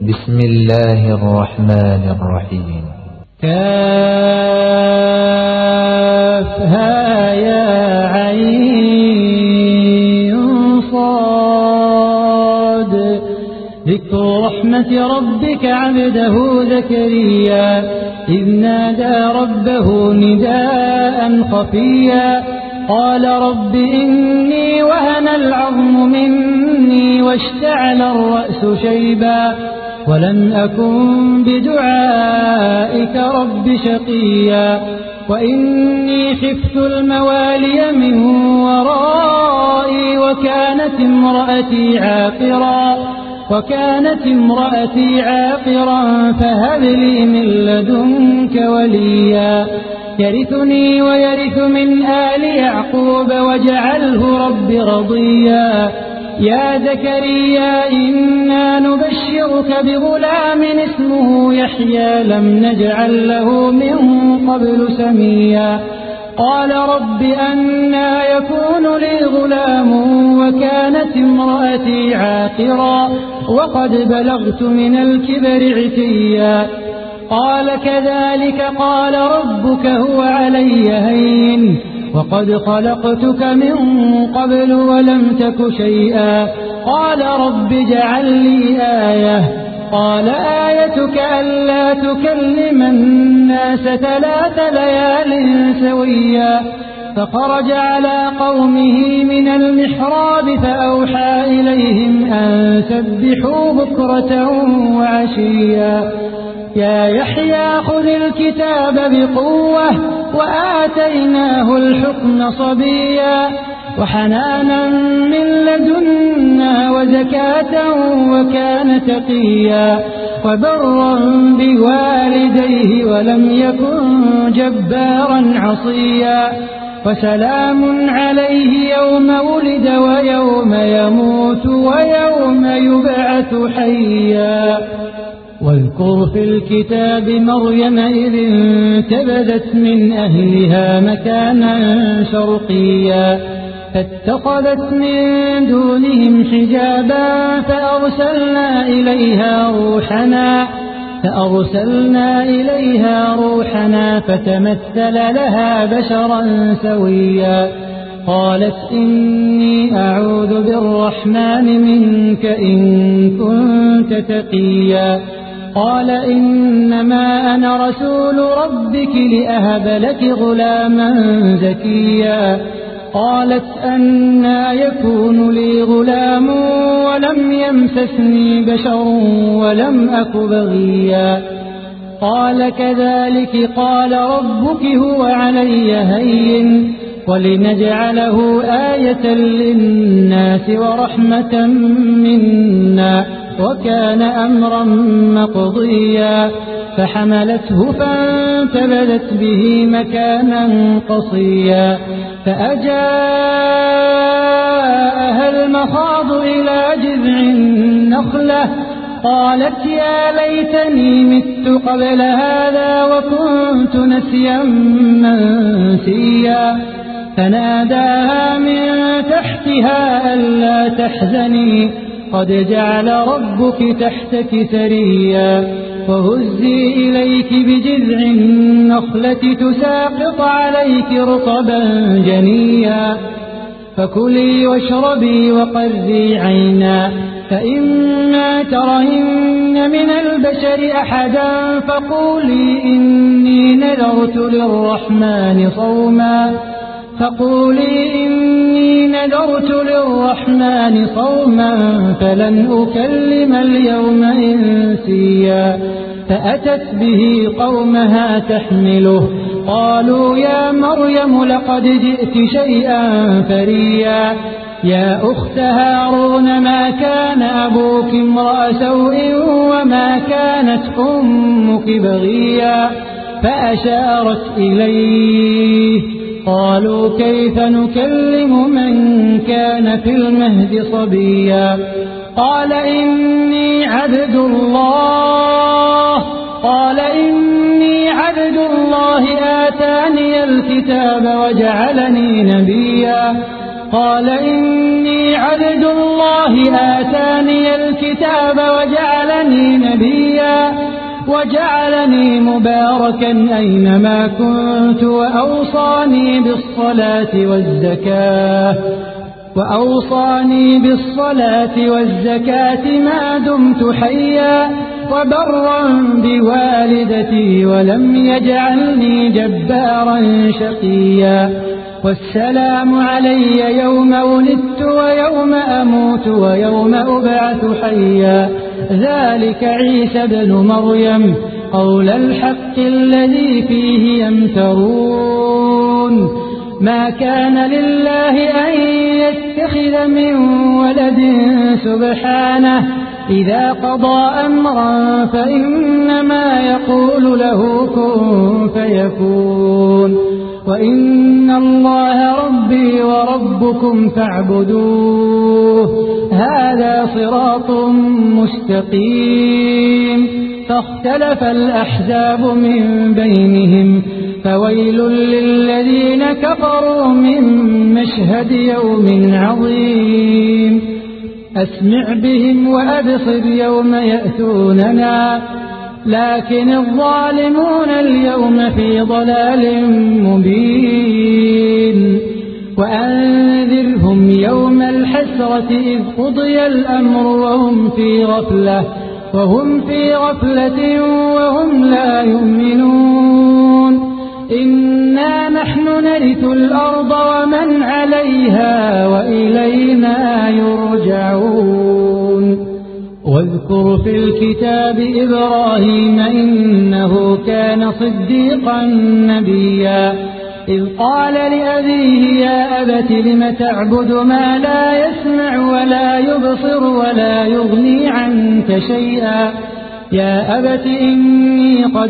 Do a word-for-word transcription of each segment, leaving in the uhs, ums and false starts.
بسم الله الرحمن الرحيم. كافها يا عين صاد ذكر رحمة ربك عبده زكريا إذ نادى ربه نداء خفيا قال رب إني وهن العظم مني واشتعل الرأس شيبا ولم أكن بدعائك رب شقيا وإني خفت الموالي من ورائي وكانت امرأتي عاقرا وكانت امرأتي عاقرا فهب لي من لدنك وليا يرثني ويرث من آل يعقوب واجعله رب رضيا يا زكريا إنا نبشرك بغلام اسمه يحيى لم نجعل له من قبل سميا قال رب أنى يكون لي غلام وكانت امرأتي عاقرا وقد بلغت من الكبر عتيا قال كذلك قال ربك هو علي هين وقد خلقتك من قبل ولم تك شيئا قال رب اجعل لي آية قال آيتك ألا تكلم الناس ثلاث ليال سويا فخرج على قومه من المحراب فأوحى إليهم أن سبحوا بكرة وعشيا يا يحيى خذ الكتاب بقوة وآتيناه الحكم صبيا وحنانا من لدنا وزكاة وكان تقيا وبرا بوالديه ولم يكن جبارا عصيا وسلام عليه يوم ولد ويوم يموت ويوم يبعث حيا واذكر في الكتاب مريم إذ انتبذت من أهلها مكانا شرقيا فاتخذت من دونهم حجابا فأرسلنا إليها روحنا فأرسلنا إليها روحنا فتمثل لها بشرا سويا قالت إني أعوذ بالرحمن منك إن كنت تقيا قال إنما أنا رسول ربك لأهب لك غلاما زكيا قالت أنى يكون لي غلام ولم يمسسني بشر ولم أك بغيا قال كذلك قال ربك هو علي هين ولنجعله آية للناس ورحمة منا وكان أمرا مقضيا فحملته فانتبذت به مكانا قصيا فأجاءها المخاض إلى جذع النخلة قالت يا ليتني مت قبل هذا وكنت نسيا منسيا فناداها من تحتها ألا تحزني قد جعل ربك تحتك سريا وهزي إليك بجذع النخلة تساقط عليك رطبا جنيا فكلي واشربي وقري عينا فإما ترين من البشر أحدا فقولي إني نذرت للرحمن صوما فقولي إني نذرت للرحمن صوما فلن أكلم اليوم إنسيا فأتت به قومها تحمله قالوا يا مريم لقد جئت شيئا فريا يا أخت هارون ما كان أبوك امرأ سوء وما كانت أمك بغيا فأشارت إليه قالوا كيف نكلم من كان في المهد صبيا قال إني عبد الله قال إني عبد الله آتاني الكتاب وجعلني نبيا قال إني عبد الله آتاني الكتاب وجعلني نبيا وجعلني مباركا أينما كنت وأوصاني بالصلاة والزكاة وأوصاني بالصلاة والزكاة ما دمت حيا وبرا بوالدتي ولم يجعلني جبارا شقيا والسلام علي يوم ولدت ويوم أموت ويوم أبعث حيا ذلك عيسى بن مريم قول الحق الذي فيه يمترون ما كان لله أن يتخذ من ولد سبحانه إذا قضى أمرا فإنما يقول له كن فيكون وإن الله ربي وربكم فاعبدوه هذا صراط مستقيم فاختلف الأحزاب من بينهم فويل للذين كفروا من مشهد يوم عظيم أسمع بهم وأبصر يوم يأتوننا لكن الظالمون اليوم في ضلال مبين وأنذرهم يوم الحسرة إذ قضي الأمر وهم في غفلة وهم في غفلة وهم لا يؤمنون إنا نحن نرث الأرض ومن عليها وإلينا يرجعون واذكر في الكتاب إبراهيم إنه كان صديقا نبيا إذ قال لأبيه يا أبت لم تعبد ما لا يسمع ولا يبصر ولا يغني عنك شيئا يا أبت إني قد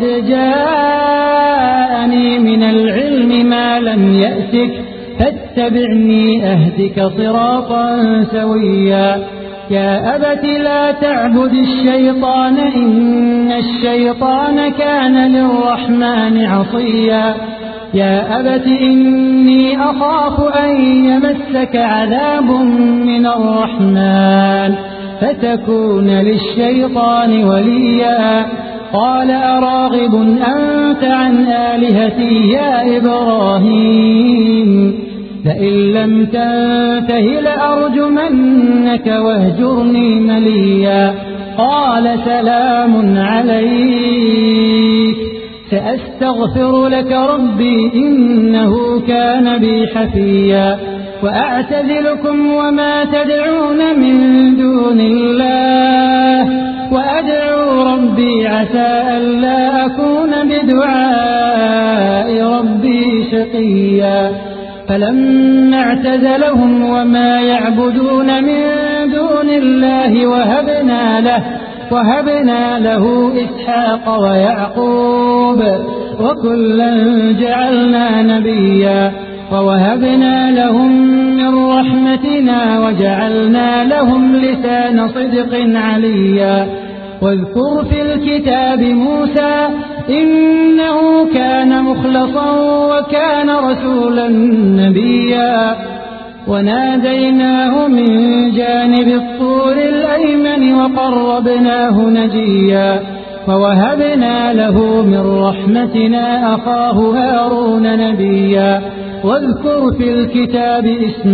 جاءني من العلم ما لم يأتك فاتبعني أهدك صراطا سويا يا أبت لا تعبد الشيطان إن الشيطان كان للرحمن عصيا يا أبت إني أخاف أن يمسك عذاب من الرحمن فتكون للشيطان وليا قال أراغب أنت عن آلهتي يا إبراهيم لئن لم تنته لأرجمنك واهجرني مليا قال سلام عليك سأستغفر لك ربي إنه كان بي حفيا وأعتزلكم وما تدعون من دون الله وأدعو ربي عسى ألا أكون بدعاء ربي شقيا فلما اعتزلهم وما يعبدون من دون الله وهبنا له وهبنا له إسحاق ويعقوب وكلا جعلنا نبيا ووهبنا لهم من رحمتنا وجعلنا لهم لسان صدق عليا واذكر في الكتاب موسى إنه كان مخلصا وكان رسولا نبيا وناديناه من جانب الطور الأيمن وقربناه نجيا ووهبنا له من رحمتنا أخاه هارون نبيا واذكر في الكتاب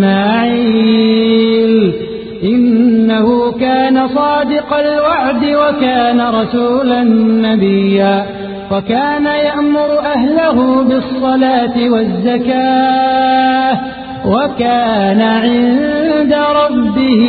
إسماعيل إنه كان صادق الوعد وكان رسولا نبيا وكان يأمر أهله بالصلاة والزكاة وكان عند ربه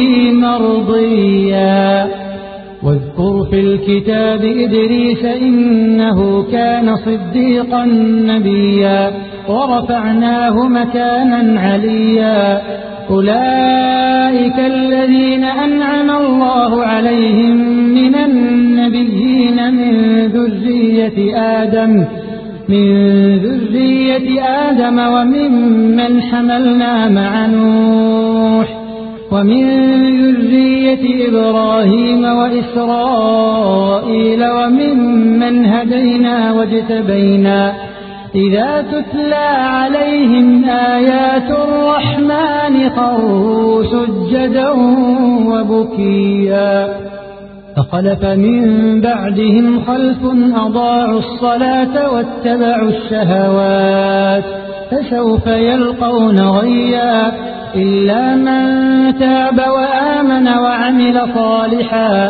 مرضيا واذكر في الكتاب إدريس إنه كان صديقا نبيا ورفعناه مكانا عليا أولئك الذين أنعم الله عليهم من النبيين من ذرية آدم من ذرية آدم وممن حملنا مع نوح ومن ذرية إبراهيم وإسرائيل وممن هدينا واجتبينا إذا تتلى عليهم آيات الرحمن خروا سجدا وبكيا فخلف من بعدهم خلف أضاعوا الصلاة واتبعوا الشهوات فسوف يلقون غيا إلا من تاب وآمن وعمل صالحا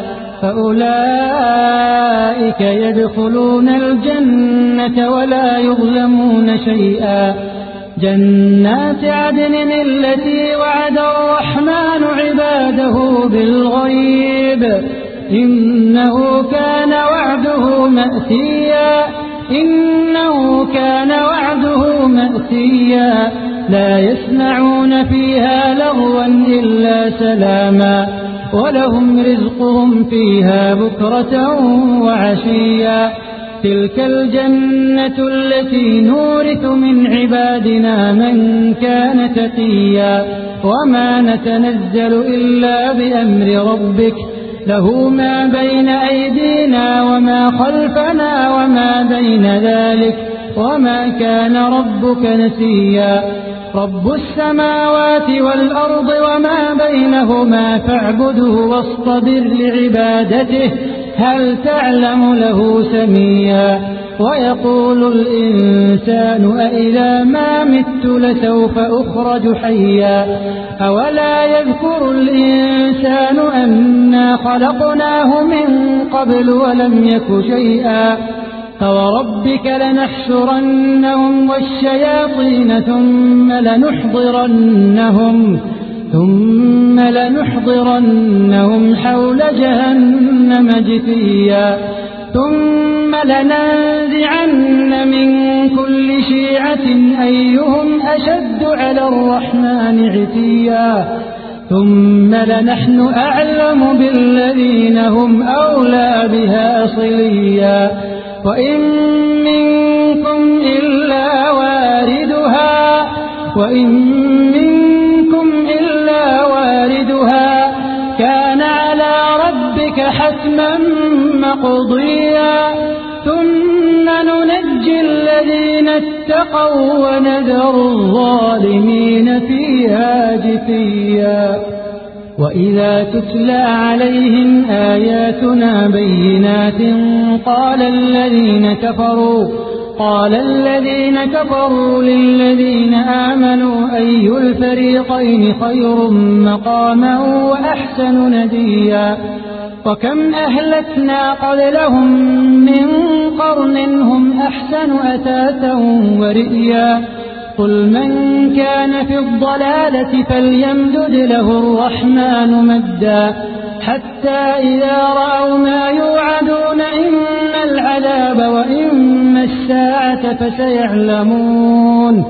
فأولئك يدخلون الجنة ولا يظلمون شيئا جنات عدن التي وعد الرحمن عباده بالغيب إنه كان وعده مأتيا إنه كان وعده مأتيا لا يسمعون فيها لغوا إلا سلاما ولهم رزقهم فيها بكرة وعشيا تلك الجنة التي نورث من عبادنا من كان تقيا وما نتنزل إلا بأمر ربك له ما بين أيدينا وما خلفنا وما بين ذلك وما كان ربك نسيا رب السماوات والأرض وما بينهما فاعبده واصطبر لعبادته هل تعلم له سميا ويقول الإنسان أإذا ما مت لسوف أخرج حيا أولا يذكر الإنسان أنا خلقناه من قبل ولم يك شيئا فوربك لنحشرنهم والشياطين ثم لنحضرنهم ثم لنحضرنهم حول جهنم جثيا ثم لننزعن من كل شيعة أيهم أشد على الرحمن عتيا ثم لنحن أعلم بالذين هم أولى بها صليا وإن منكم إلا واردها وإن منكم إلا واردها كان على ربك حتما مقضيا ثم ننجي الذين اتقوا ونذر الظالمين فيها جثيا وإذا تتلى عليهم آياتنا بينات قال الذين كفروا قال الذين كفروا للذين آمنوا أي الفريقين خير مقاما وأحسن نديا وكم أهلكنا قبلهم من قرن هم أحسن أثاثا ورئيا قل من كان في الضلالة فليمدد له الرحمن مدا حتى إذا رأوا ما يوعدون إما العذاب وإما الساعة فسيعلمون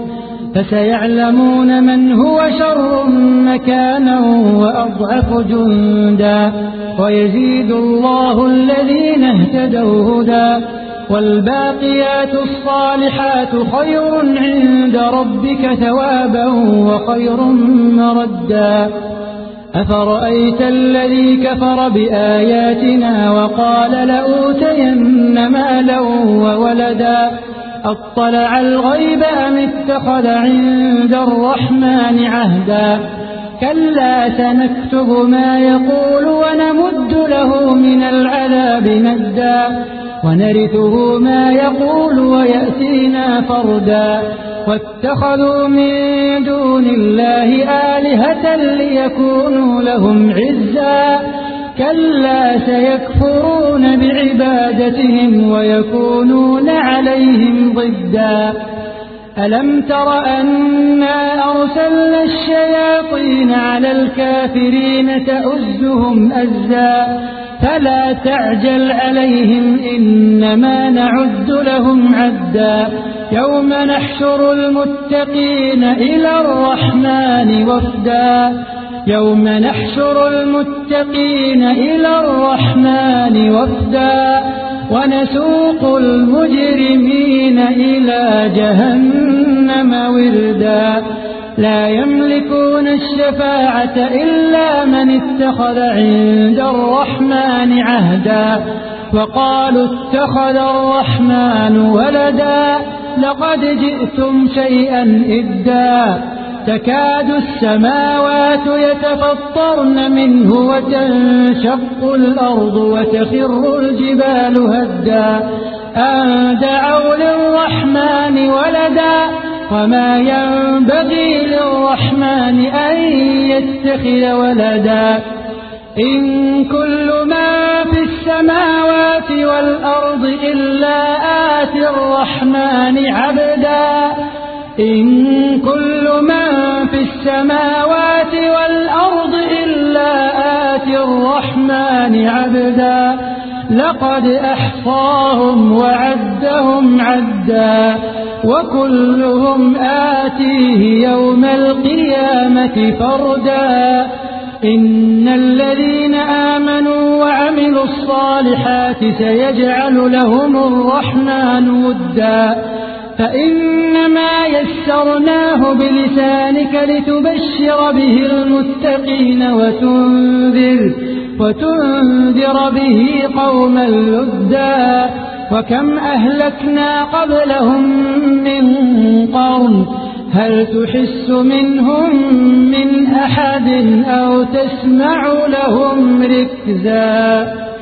فسيعلمون من هو شر مكانا وأضعف جندا ويزيد الله الذين اهتدوا هدى والباقيات الصالحات خير عند ربك ثوابا وخير مردا أفرأيت الذي كفر بآياتنا وقال لأوتين مالا وولدا أطلع الغيب أم اتخذ عند الرحمن عهدا كلا سنكتب ما يقول ونمد له من العذاب مدا ونرثه ما يقول ويأتينا فردا واتخذوا من دون الله آلهة ليكونوا لهم عزا كلا سيكفرون بعبادتهم ويكونون عليهم ضدا ألم تر أنا أرسلنا الشياطين على الكافرين تؤزهم أزا فلا تعجل عليهم إنما نعد لهم عدا يوم نحشر المتقين إلى الرحمن وفدا يوم نحشر المتقين إلى الرحمن وفدا ونسوق المجرمين إلى جهنم وردا لا يملكون الشفاعة إلا من اتخذ عند الرحمن عهدا وقالوا اتخذ الرحمن ولدا لقد جئتم شيئا إدا تكاد السماوات يتفطرن منه وتنشق الأرض وتخر الجبال هدا أن دعوا للرحمن ولدا وما ينبغي للرحمن أن يتخذ ولدا إن كل ما في السماوات والأرض إلا آتي الرحمن عبدا إن كل من في السماوات والأرض إلا آتي الرحمن عبدا لقد أحصاهم وعدهم عدا وكلهم آتيه يوم القيامة فردا إن الذين آمنوا وعملوا الصالحات سيجعل لهم الرحمن ودا فإنما يسرناه بلسانك لتبشر به المتقين وتنذر, وتنذر به قوما لدا وكم أهلكنا قبلهم من قرن هل تحس منهم من أحد أو تسمع لهم ركزا